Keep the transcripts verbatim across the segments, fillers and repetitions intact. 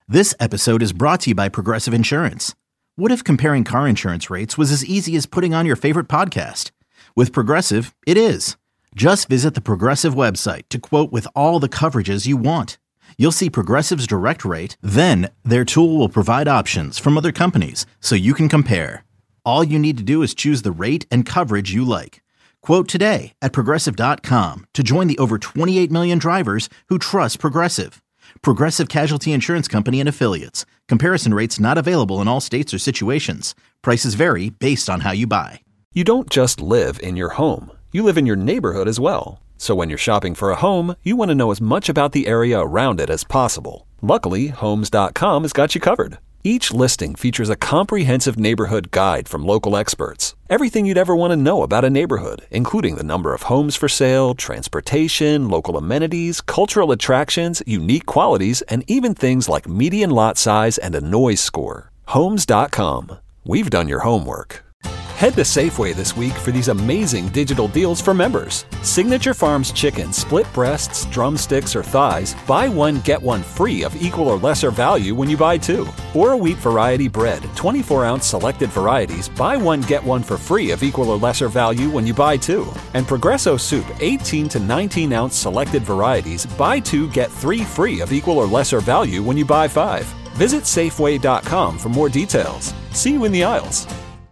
This episode is brought to you by Progressive Insurance. What if comparing car insurance rates was as easy as putting on your favorite podcast? With Progressive, it is. Just visit the Progressive website to quote with all the coverages you want. You'll see Progressive's direct rate, then their tool will provide options from other companies so you can compare. All you need to do is choose the rate and coverage you like. Quote today at progressive dot com to join the over twenty-eight million drivers who trust Progressive. Progressive Casualty Insurance Company and Affiliates. Comparison rates not available in all states or situations. Prices vary based on how you buy. You don't just live in your home. You live in your neighborhood as well. So when you're shopping for a home, you want to know as much about the area around it as possible. Luckily, Homes dot com has got you covered. Each listing features a comprehensive neighborhood guide from local experts. Everything you'd ever want to know about a neighborhood, including the number of homes for sale, transportation, local amenities, cultural attractions, unique qualities, and even things like median lot size and a noise score. Homes dot com. We've done your homework. Head to Safeway this week for these amazing digital deals for members. Signature Farms chicken, split breasts, drumsticks, or thighs, buy one, get one free of equal or lesser value when you buy two. Or a wheat variety bread, twenty-four ounce selected varieties, buy one, get one for free of equal or lesser value when you buy two. And Progresso soup, eighteen to nineteen ounce selected varieties, buy two, get three free of equal or lesser value when you buy five. Visit Safeway dot com for more details. See you in the aisles.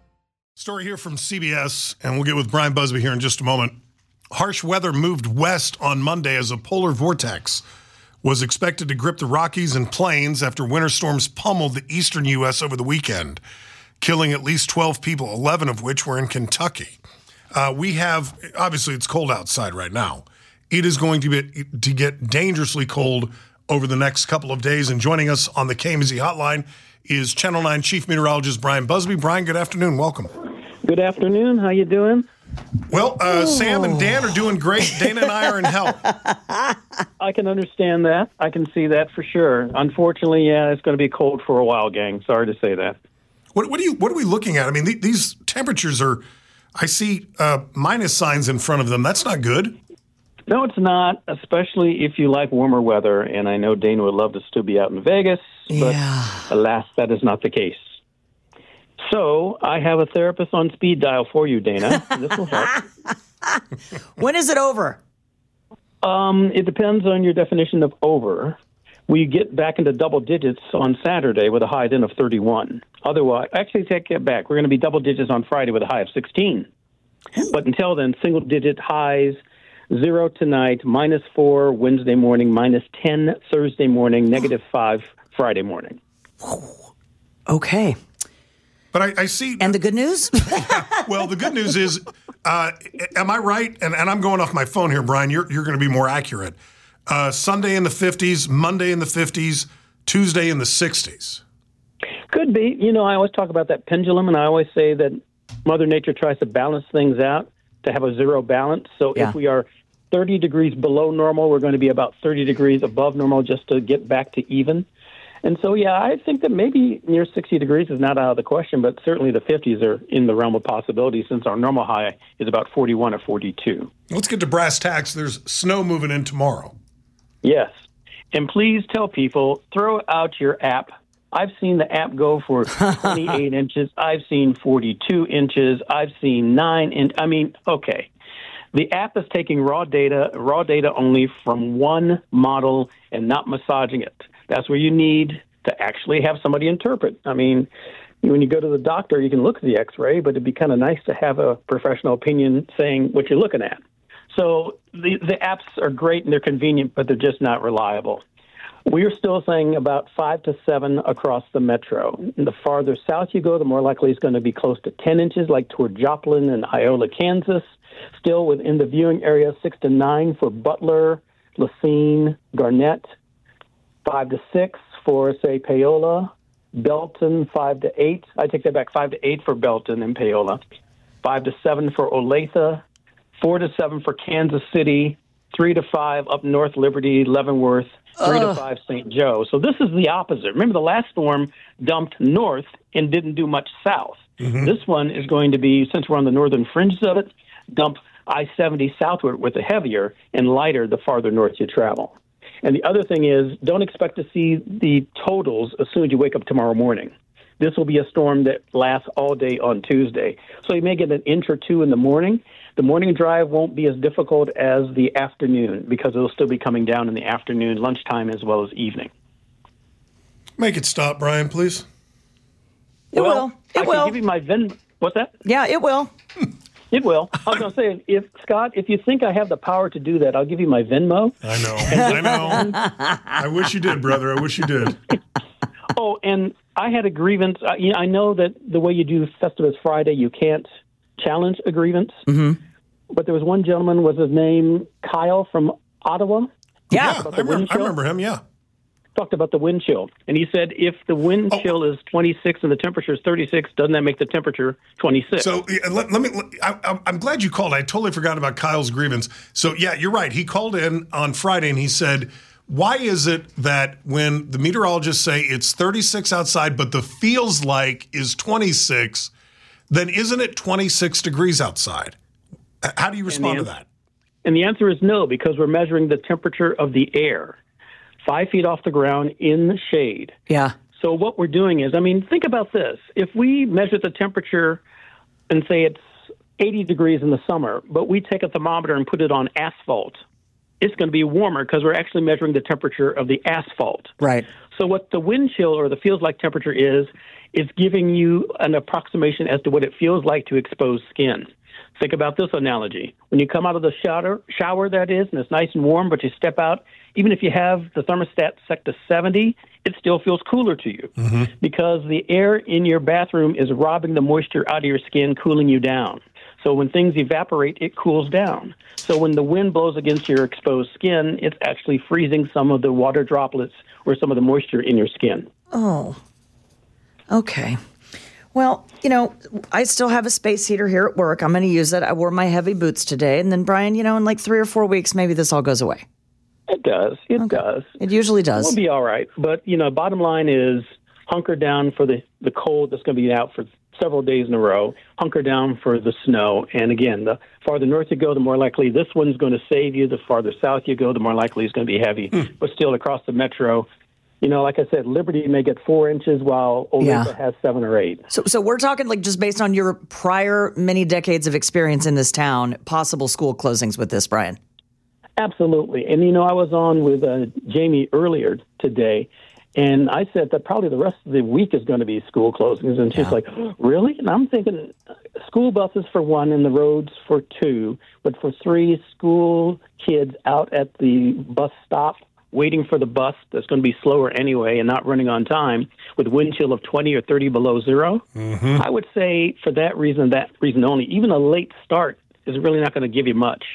Story here from C B S, and we'll get with Brian Busby here in just a moment. Harsh weather moved west on Monday as a polar vortex was expected to grip the Rockies and Plains after winter storms pummeled the eastern U S over the weekend, killing at least twelve people, eleven of which were in Kentucky. Uh, we have, obviously it's cold outside right now. It is going to, be, to get dangerously cold over the next couple of days, and joining us on the K M Z hotline is Channel nine Chief Meteorologist Brian Busby. Brian, good afternoon. Welcome. Good afternoon. How you doing? Well, uh, Sam and Dan are doing great. Dana and I are in hell. I can understand that. I can see that for sure. Unfortunately, yeah, it's going to be cold for a while, gang. Sorry to say that. What, what, are, you, what are we looking at? I mean, th- these temperatures are, I see uh, minus signs in front of them. That's not good. No, it's not, especially if you like warmer weather. And I know Dana would love to still be out in Vegas, but yeah. Alas, that is not the case. So I have a therapist on speed dial for you, Dana. This will help. When is it over? Um, it depends on your definition of over. We get back into double digits on Saturday with a high then of thirty-one. Otherwise, actually take it back. We're going to be double digits on Friday with a high of sixteen. But until then, single digit highs, zero tonight, minus four Wednesday morning, minus ten Thursday morning, negative five Friday morning. Okay. But I, I see... And the good news? Well, the good news is, uh, am I right? And, and I'm going off my phone here, Brian. You're, you're going to be more accurate. Uh, Sunday in the fifties, Monday in the fifties, Tuesday in the sixties. Could be. You know, I always talk about that pendulum, and I always say that Mother Nature tries to balance things out to have a zero balance. So Yeah. if we are thirty degrees below normal, we're going to be about thirty degrees above normal just to get back to even. And so, yeah, I think that maybe near sixty degrees is not out of the question, but certainly the fifties are in the realm of possibility since our normal high is about forty-one or forty-two. Let's get to brass tacks. There's snow moving in tomorrow. Yes. And please tell people, throw out your app. I've seen the app go for twenty-eight inches. I've seen forty-two inches. I've seen nine inch. I mean, okay. The app is taking raw data, raw data only from one model and not massaging it. That's where you need to actually have somebody interpret. I mean, when you go to the doctor, you can look at the x-ray, but it'd be kind of nice to have a professional opinion saying what you're looking at. So the, the apps are great and they're convenient, but they're just not reliable. We're still saying about five to seven across the metro. And the farther south you go, the more likely it's going to be close to ten inches, like toward Joplin and Iola, Kansas. Still within the viewing area, six to nine for Butler, Lacine, Garnett. Five to six for, say, Paola. Belton, five to eight. I take that back, five to eight for Belton and Paola. Five to seven for Olathe. Four to seven for Kansas City. Three to five up north, Liberty, Leavenworth. Three Ugh. to five, Saint Joe. So this is the opposite. Remember, the last storm dumped north and didn't do much south. Mm-hmm. This one is going to be, since we're on the northern fringes of it, dump I seventy southward with the heavier and lighter the farther north you travel. And the other thing is, don't expect to see the totals as soon as you wake up tomorrow morning. This will be a storm that lasts all day on Tuesday. So you may get an inch or two in the morning. The morning drive won't be as difficult as the afternoon because it'll still be coming down in the afternoon, lunchtime, as well as evening. Make it stop, Brian, please. It well, will. It I will. can give you my Ven. What's that? Yeah, it will. It will. I was going to say, if Scott, if you think I have the power to do that, I'll give you my Venmo. I know. I know. I wish you did, brother. I wish you did. Oh, and I had a grievance. I, you know, I know that the way you do Festivus Friday, you can't challenge a grievance. Mm-hmm. But there was one gentleman, was his name Kyle from Ottawa? Yeah. Yeah, I remember, I remember him, yeah. Talked about the wind chill. And he said if the wind Oh. chill is twenty-six and the temperature is thirty-six, doesn't that make the temperature twenty-six? So yeah, let, let me. Let, I, I'm glad you called. I totally forgot about Kyle's grievance. So yeah, you're right. He called in on Friday and he said, "Why is it that when the meteorologists say it's thirty-six outside, but the feels like is twenty-six, then isn't it twenty-six degrees outside?" How do you respond to that? And the answer is no, because we're measuring the temperature of the air, five feet off the ground in the shade. Yeah. So what we're doing is, I mean, think about this. If we measure the temperature and say it's eighty degrees in the summer, but we take a thermometer and put it on asphalt, it's going to be warmer because we're actually measuring the temperature of the asphalt. Right. So what the wind chill or the feels like temperature is, is giving you an approximation as to what it feels like to expose skin. Think about this analogy. When you come out of the shower, shower that is, and it's nice and warm, but you step out, even if you have the thermostat set to seventy, it still feels cooler to you mm-hmm. because the air in your bathroom is robbing the moisture out of your skin, cooling you down. So when things evaporate, it cools down. So when the wind blows against your exposed skin, it's actually freezing some of the water droplets or some of the moisture in your skin. Oh, okay. Well, you know, I still have a space heater here at work. I'm going to use it. I wore my heavy boots today. And then, Brian, you know, in like three or four weeks, maybe this all goes away. It does. It okay. does. It usually does. We'll be all right. But, you know, bottom line is hunker down for the, the cold that's going to be out for several days in a row. Hunker down for the snow. And, again, the farther north you go, the more likely this one's going to save you. The farther south you go, the more likely it's going to be heavy. Mm. But still, across the metro, you know, like I said, Liberty may get four inches while Olathe yeah. has seven or eight. So so we're talking like just based on your prior many decades of experience in this town, possible school closings with this, Brian. Absolutely. And, you know, I was on with uh, Jamie earlier today, and I said that probably the rest of the week is going to be school closings. And she's yeah. like, oh, really? And I'm thinking school buses for one and the roads for two, but for three school kids out at the bus stop waiting for the bus that's going to be slower anyway and not running on time with wind chill of twenty or thirty below zero, mm-hmm. I would say for that reason, that reason only, even a late start is really not going to give you much.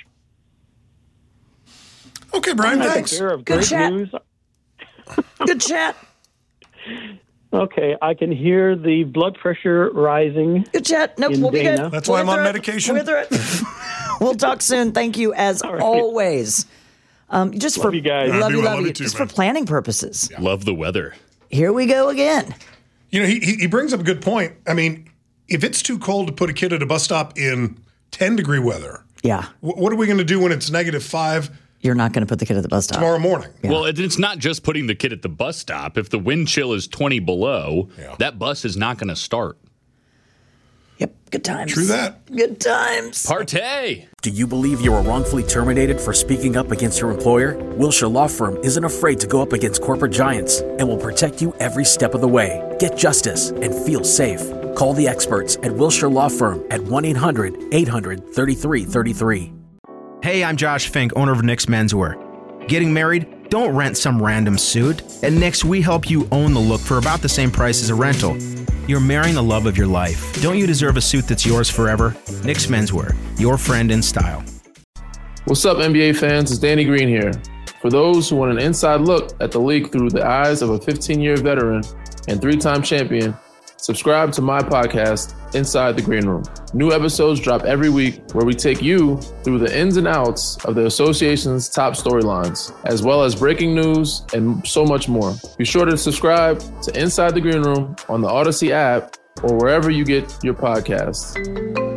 Okay, Brian, thanks. Good great chat. News. Good chat. Okay, I can hear the blood pressure rising. Good chat. Nope, we'll be good. That's we'll why I'm on it. medication. We'll, we'll talk soon. Thank you, as right. always. Um, just love for you guys. Love I you, do, love, love you. you. Too, just man. for planning purposes. Yeah. Love the weather. Here we go again. You know, he he brings up a good point. I mean, if it's too cold to put a kid at a bus stop in ten degree weather, yeah, w- what are we going to do when it's negative five? You're not going to put the kid at the bus stop tomorrow morning. Yeah. Well, it's not just putting the kid at the bus stop. If the wind chill is twenty below, yeah. that bus is not going to start. Yep, good times. True that. Good times. Partay. Do you believe you were wrongfully terminated for speaking up against your employer? Wilshire Law Firm isn't afraid to go up against corporate giants and will protect you every step of the way. Get justice and feel safe. Call the experts at Wilshire Law Firm at one eight hundred eight hundred thirty-three thirty-three. Hey, I'm Josh Fink, owner of Nick's Menswear. Getting married? Don't rent some random suit. At Nick's, we help you own the look for about the same price as a rental. You're marrying the love of your life. Don't you deserve a suit that's yours forever? Nick's Menswear, your friend in style. What's up, N B A fans? It's Danny Green here. For those who want an inside look at the league through the eyes of a fifteen-year veteran and three-time champion, subscribe to my podcast, Inside the Green Room. New episodes drop every week where we take you through the ins and outs of the association's top storylines, as well as breaking news and so much more. Be sure to subscribe to Inside the Green Room on the Odyssey app or wherever you get your podcasts.